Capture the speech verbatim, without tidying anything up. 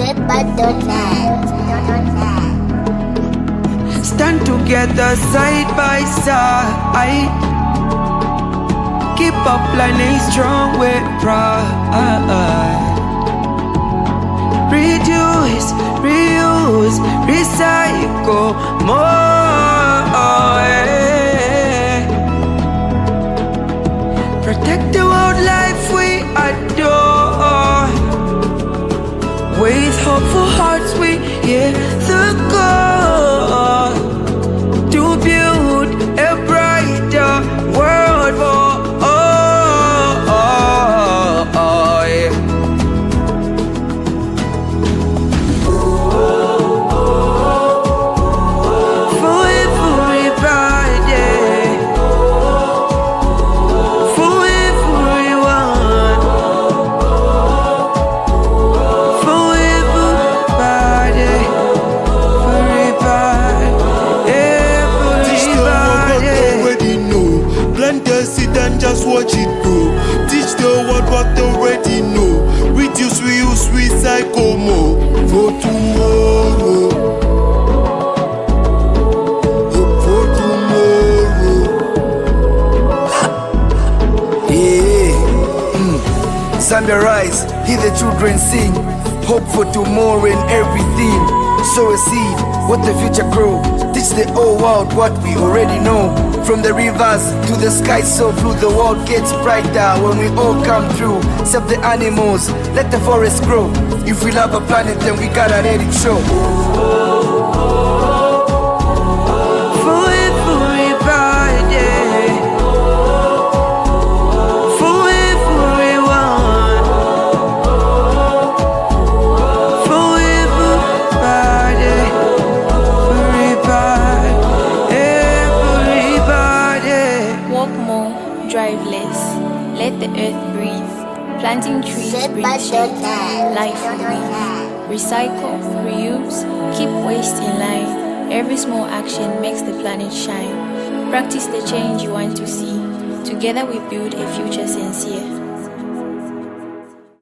Stand together side by side. Keep up line strong with pride. Reduce, reuse, recycle more. Yeah. Protect the wildlife we adore. With hopeful hearts we hear the call to build a brighter world for all. Yeah. For everybody, for everyone, for everybody, for everybody, Teach them what everybody. they already know. Plant the seed and just watch it grow. Teach them what what they already know. Reduce, reuse, recycle more for tomorrow. Hope for tomorrow. Yeah. Mm. Sunrise, hear the children sing. Hope for tomorrow and everything. Sow a seed, what the future grow. Teach the whole world what we already know. From the rivers to the sky so blue, the world gets brighter when we all come through. Save the animals, let the forest grow. If we love a planet, then we gotta let it show. For everybody, for everyone, for everybody, for everybody, everybody. Walk more, drive less. Let the earth breathe. Planting trees brings shade, life will breathe. Recycle, reuse, keep waste in line. Every small action makes the planet shine. Practice the change you want to see. Together we build a future sincere.